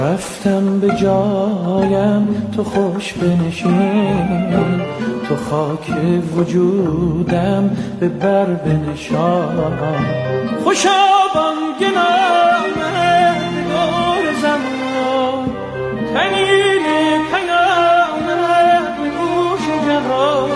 رفتم به جایم تو خوش بنشین، تو خاک وجودم به بر بنشان. خوشا بانگ نامت دور زمان، تنین پیامت به گوش جهان.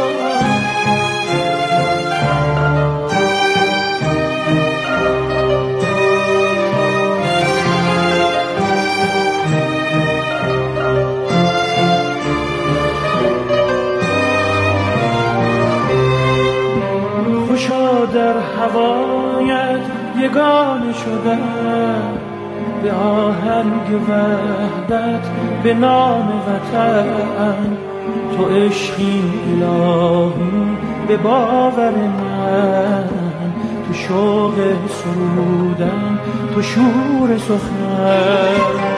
در هوایت یگانه شدم، به آهنگ وحدت به نام وطن. تو عشقی الهی به باور من، تو شوق سرودن، تو شور سخن.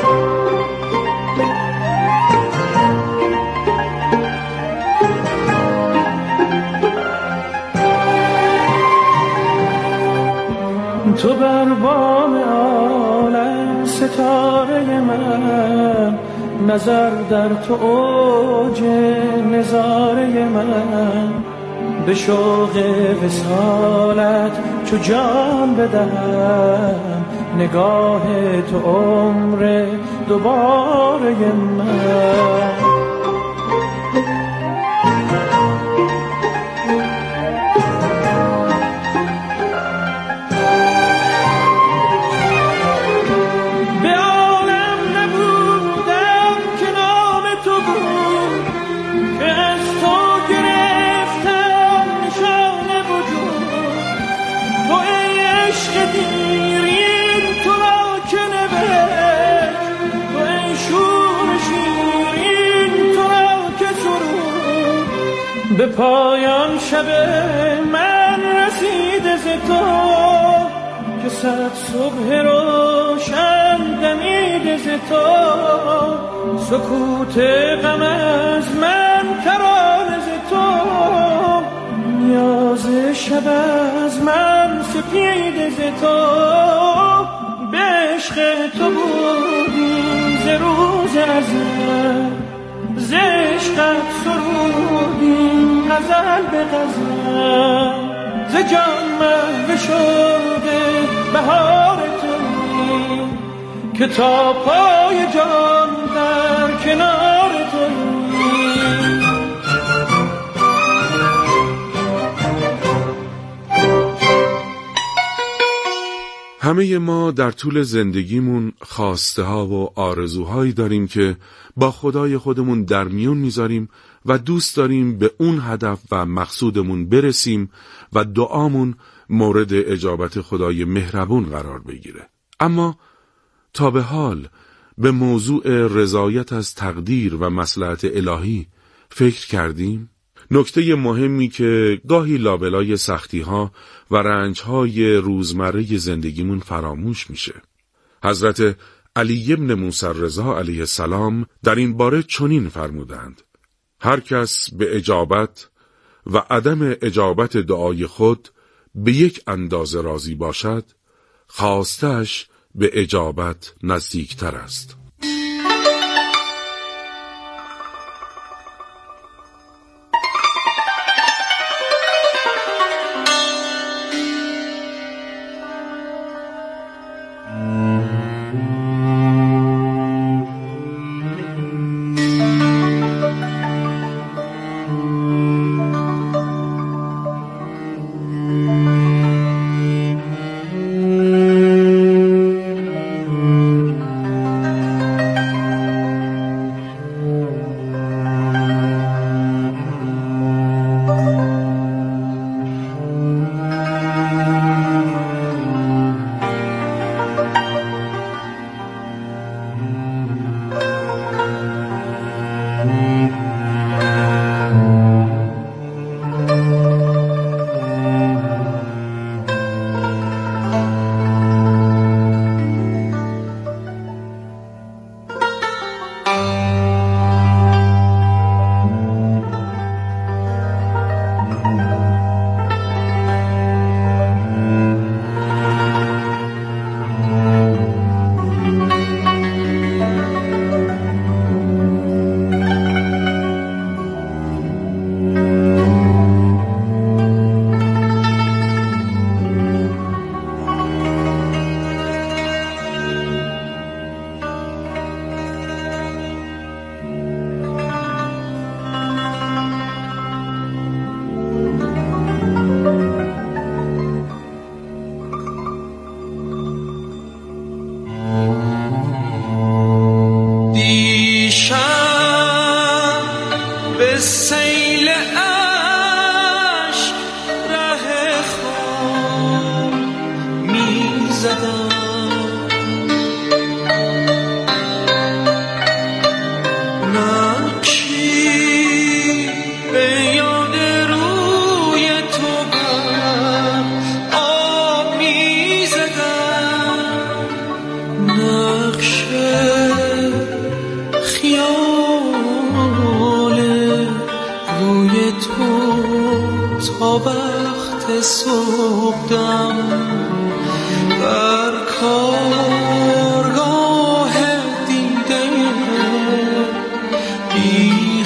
تو بر بام عالم ستاره من، نظر در تو اوج نظاره من. به شوق وصالت چو جان بدهم، نگاه تو عمر دوباره من. به پایان شب من رسیده ز تو، که صد صبح روشن دمیده ز تو. سکوت غم از من ترانه ز تو، نیاز شب از من سپیده ز تو. به عشق تو بودیم ز روز ازل، ز عشقت سرودیم غزل به غزل. ز جان محو شده بهار تویی، که تا پای جان در کنار تویی. همه ما در طول زندگیمون خواسته ها و آرزوهایی داریم که با خدای خودمون در میون میذاریم و دوست داریم به اون هدف و مقصودمون برسیم و دعامون مورد اجابت خدای مهربون قرار بگیره. اما تا به حال به موضوع رضایت از تقدیر و مصلحت الهی فکر کردیم؟ نکته مهمی که گاهی لابلای سختی‌ها و رنج‌های روزمره زندگیمون فراموش میشه. حضرت علی ابن موسی رضا علیه السلام در این باره چنین فرمودند: هر کس به اجابت و عدم اجابت دعای خود به یک اندازه راضی باشد، خواستش به اجابت نزدیکتر است. صبحدم بر کارگاه دیده بی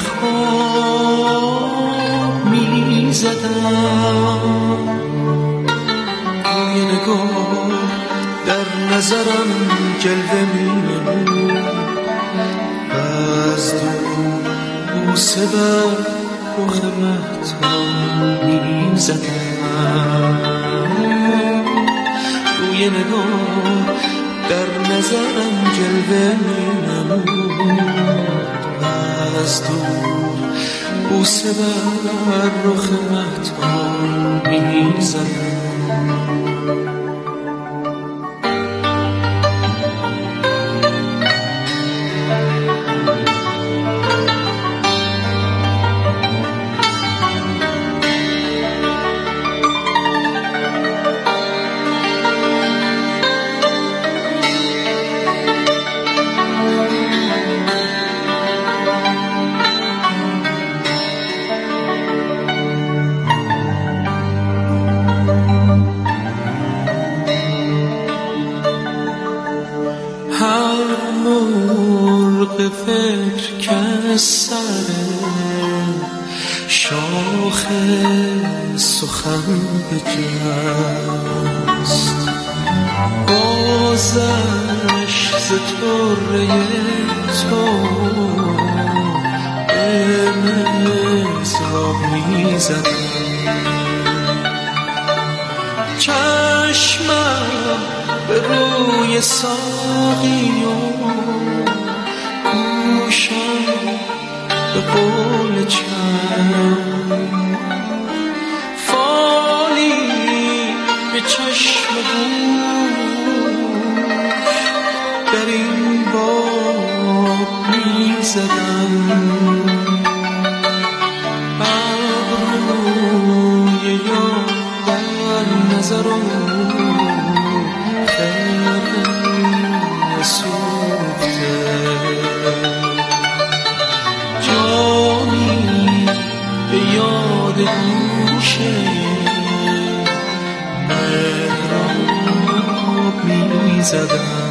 خواب می زدم. روی نگاه در نظرم جلوه می نمود و از دور بوسه بر رخ مهتاب می زدم. روی نگاه در نظرم جلوه می نمود و از دور بوسه بر رخ مهتاب می زدم. فکر که سر شاخ سخن بجست بازش ز طره تو به مزراب می زدم. چشمم به روی ساقی گوشم به قول چم فالی به چشم گوش در این باب می زدم. ابروی یاد در نظرم خرم سوخته جامی به یاد گوشه مهراب می زدم.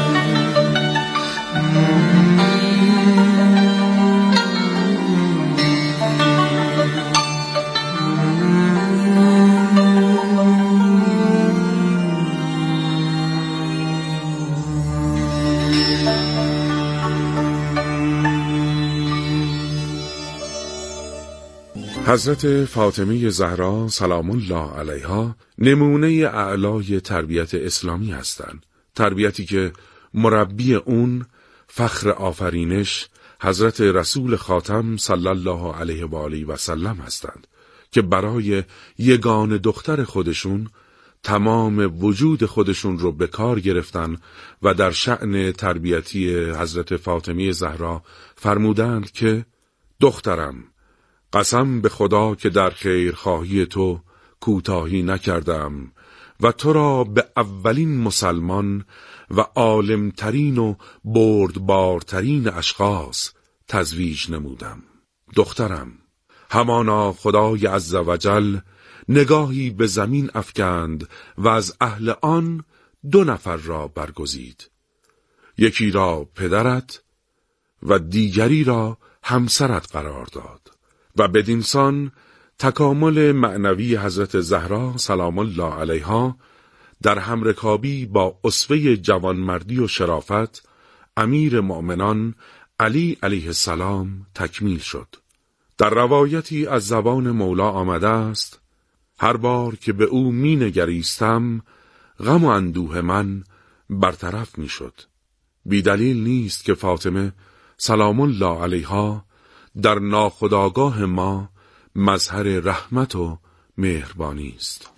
حضرت فاطمه زهرا سلام الله علیها نمونه اعلای تربیت اسلامی هستند. تربیتی که مربی اون فخر آفرینش حضرت رسول خاتم صلی الله علیه و آله و سلم هستند که برای یگان دختر خودشون تمام وجود خودشون رو به کار گرفتن و در شأن تربیتی حضرت فاطمه زهرا فرمودند که دخترم، قسم به خدا که در خیرخواهی تو کوتاهی نکردم و تو را به اولین مسلمان و عالمترین و بردبارترین اشخاص تزویج نمودم. دخترم، همانا خدای عزوجل نگاهی به زمین افکند و از اهل آن 2 نفر را برگزید، یکی را پدرت و دیگری را همسرت قرار داد و بدینسان تکامل معنوی حضرت زهرا سلام الله علیها در همرکابی با اسوه جوانمردی و شرافت امیر مؤمنان علی علیه السلام تکمیل شد. در روایتی از زبان مولا آمده است: هر بار که به او می نگریستم غم و اندوه من برطرف می شد. بی دلیل نیست که فاطمه سلام الله علیها در ناخودآگاه ما مظهر رحمت و مهربانی است.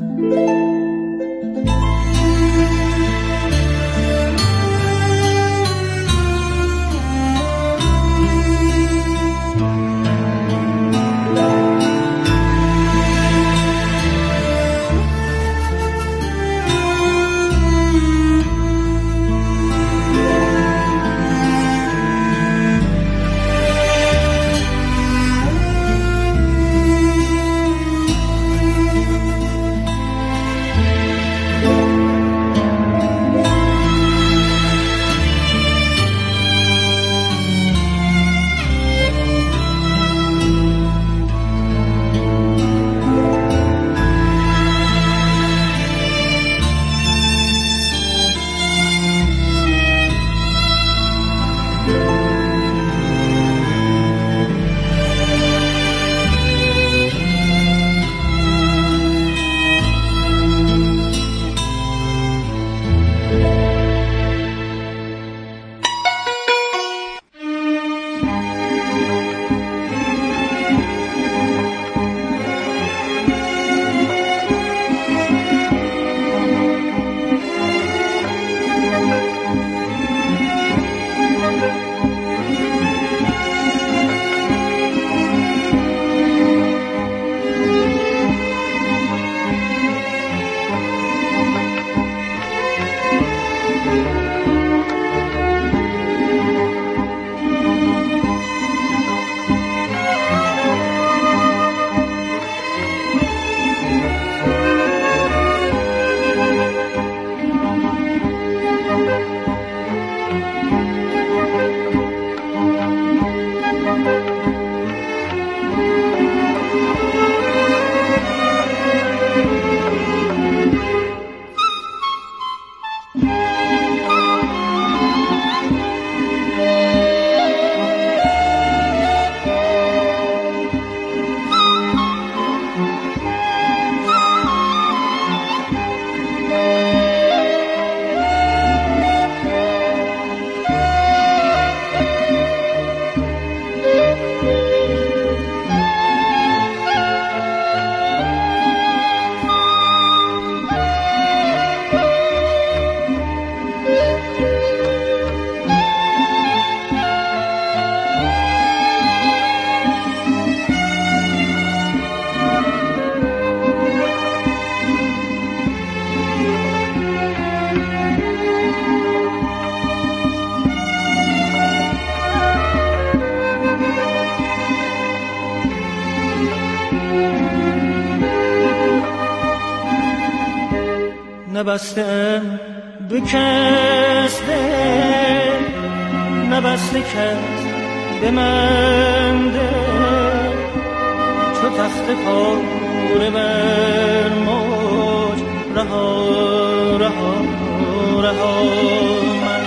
نبستم به کس دل، نبسته کس به من دل، چو تخت پاره بر موج رها رها رها من،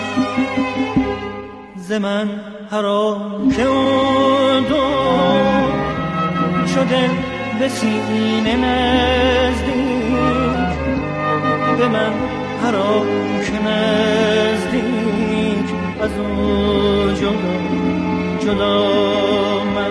ز من حرام که اون دور چو دل به سینه نزدیک، به من حرام که نزدیک از اون جدا جدا من.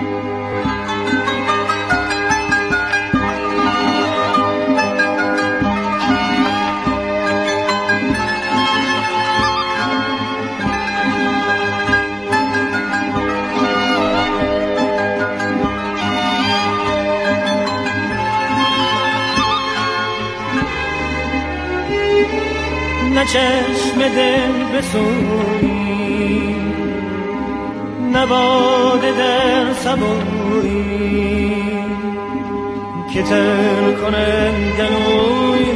نه چشم دل بسویی، نه باده در سبویی که تر کنن گلویی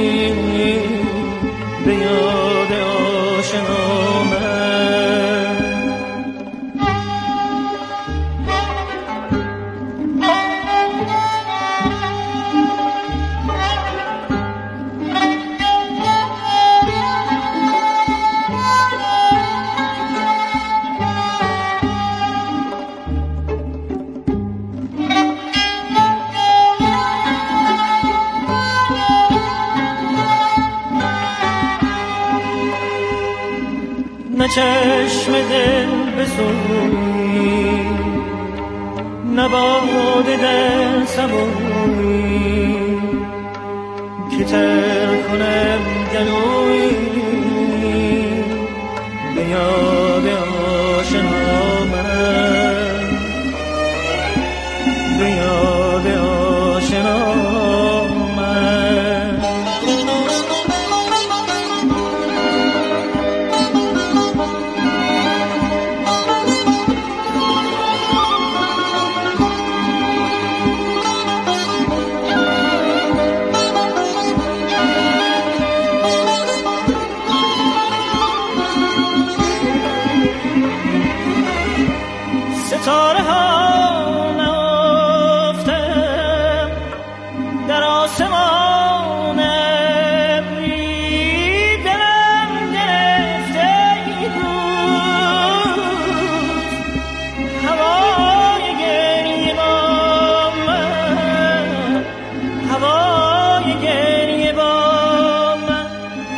به یاد آشنا من. نه چشم دل بسویی، نه باده در سبویی که تر کنم گلویی به یاد آشنا من، به یاد آشنا من. ستاره ها نافتم در آسمان ابری، دلم گرفته ای روز هوای گریه با من، هوای گریه با من.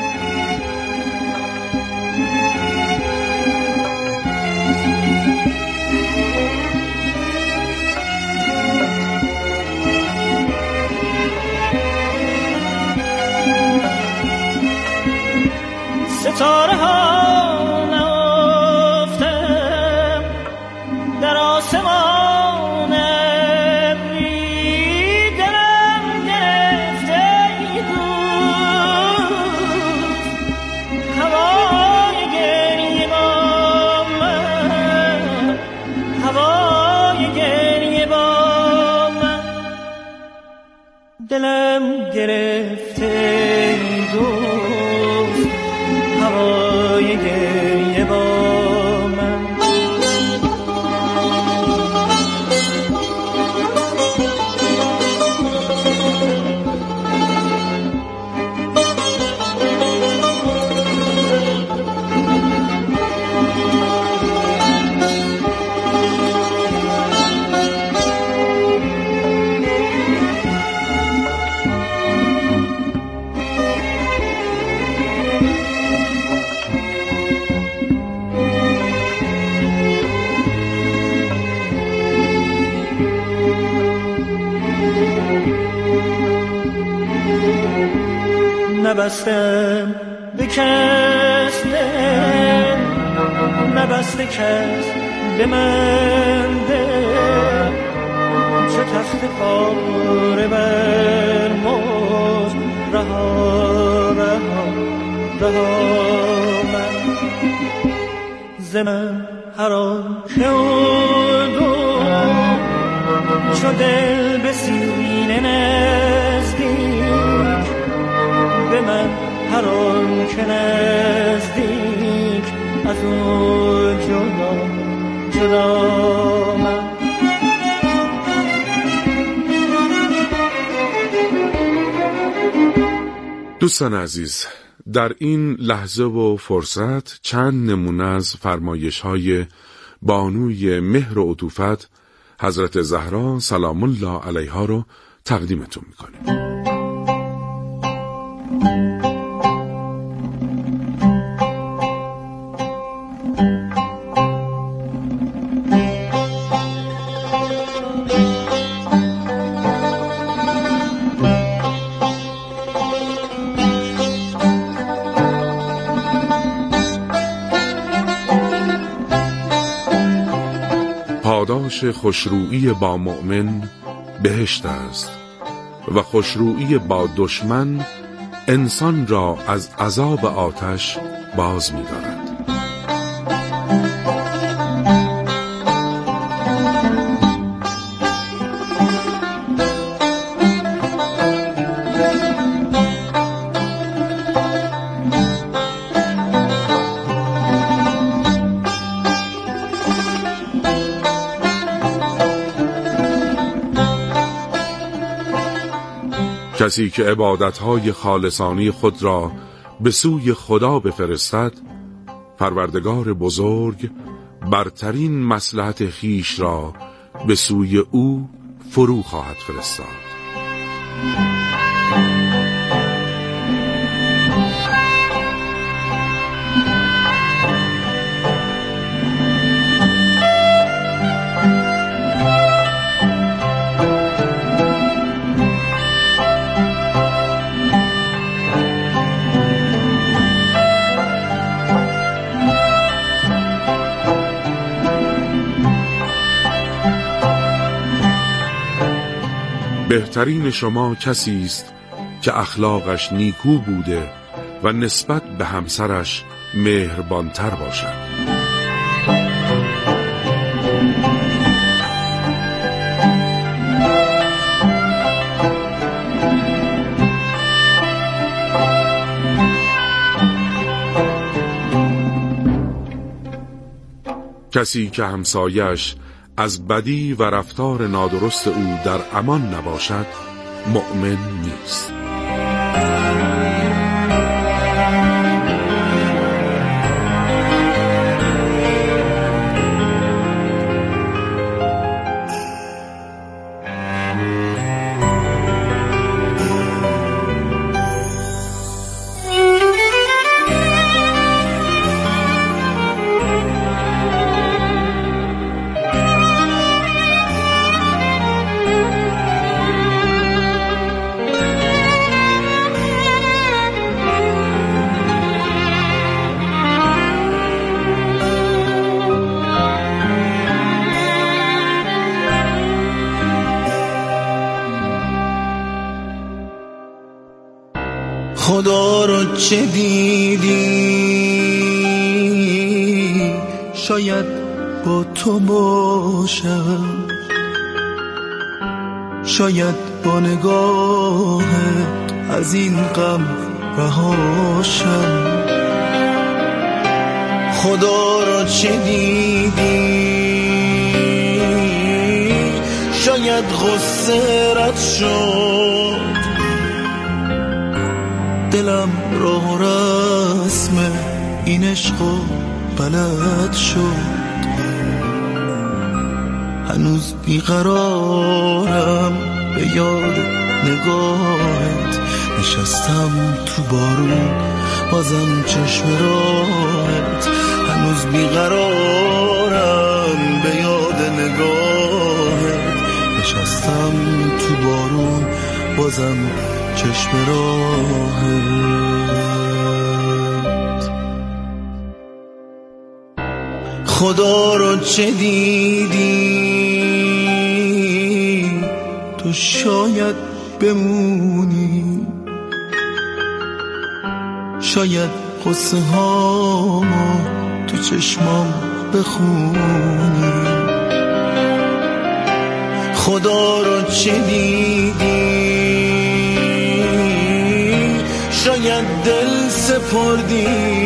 ستاره ها نافتم در آسمان ابری، دلم گرفته ای روز هوای گریه با من، هوای گریه با من. دلم گرفته ای دوست هوای گریه با من. نبستم به کس دل، نبسته کس به من دل، چو تخت پاره بر موج رها رها رها من. ز من حرام که اون دور چو دل به سینه نزدیک، به به من هر آن که نزدیک از او جدا من. دوستان عزیز، در این لحظه و فرصت چند نمونه از فرمایش‌های بانوی مهر و عطوفت حضرت زهرا سلام الله علیها رو تقدیمتون میکنیم. پاداش خوشرویی با مؤمن بهشت است و خوشرویی با دشمن انسان را از عذاب آتش باز می‌دارد. کسی که عبادتهای خالصانه خود را به سوی خدا بفرستد، پروردگار بزرگ برترین مصلحت خیش را به سوی او فرو خواهد فرستاد. بهترین شما کسی است که اخلاقش نیکو بوده و نسبت به همسرش مهربانتر باشد. کسی که همسایش از بدی و رفتار نادرست او در امان نباشد مؤمن نیست. خدا رو چه دیدی شاید با تو باشم، شاید با نگاهت از این غم رهاشم. خدا رو چه دیدی شاید غصه رد شد، دلم راه و رسم این عشقو بلد شد. هنوز بیقرارم به یاد نگاهت، نشستم تو بارون بازم چشم راهت. هنوز بیقرارم به یاد نگاهت، نشستم تو بارون بازم چشم راهت. خدا رو چه دیدی تو شاید بمونی، شاید قصه هامو تو چشمام بخونی. خدا رو چه دیدی شاید دل سپردی،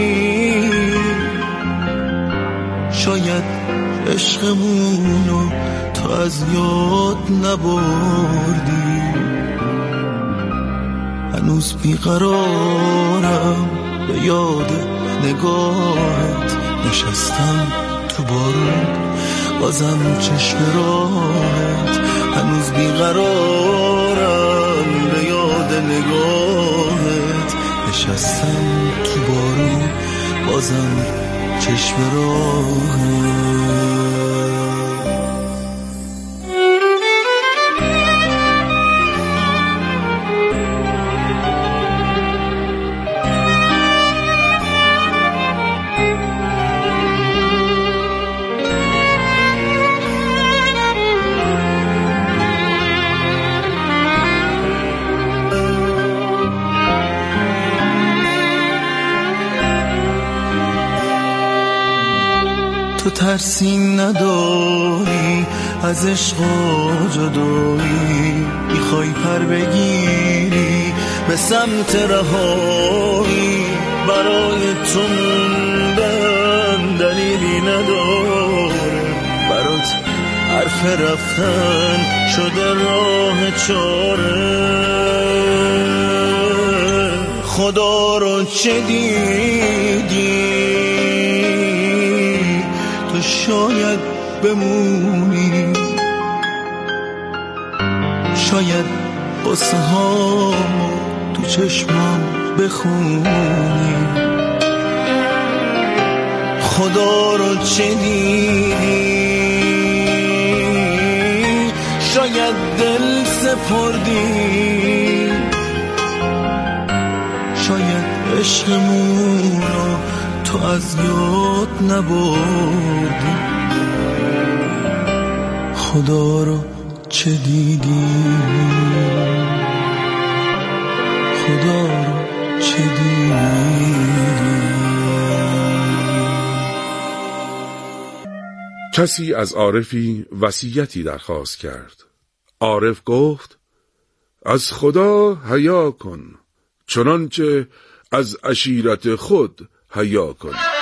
شاید عشقمونو تو از یاد نبردی. هنوز بیقرارم به یاد نگاهت، نشستم تو بارون بازم چشم راهت. هنوز بیقرارم به یاد نگاهت، نشستم تو بارون بازم چشم راهت. تو ترسی نداری از عشق و جدایی، میخوای پر بگیری به سمت رهایی. برای تو موندن دلیلی نداره، برات حرف رفتن شده راه چاره. خدا رو چه دیدی تو شاید بمونی، شاید قصه ها تو چشمام بخونی. خدا رو چه دیدی، شاید دل سپردی، شاید عشقمونو تو از یاد نبردی. خدا رو چه دیدی، خدا رو چه دیدی. کسی از عارفی وصیتی درخواست کرد. عارف گفت: از خدا حیا کن چنانچه از عشیرت خود حیا کن.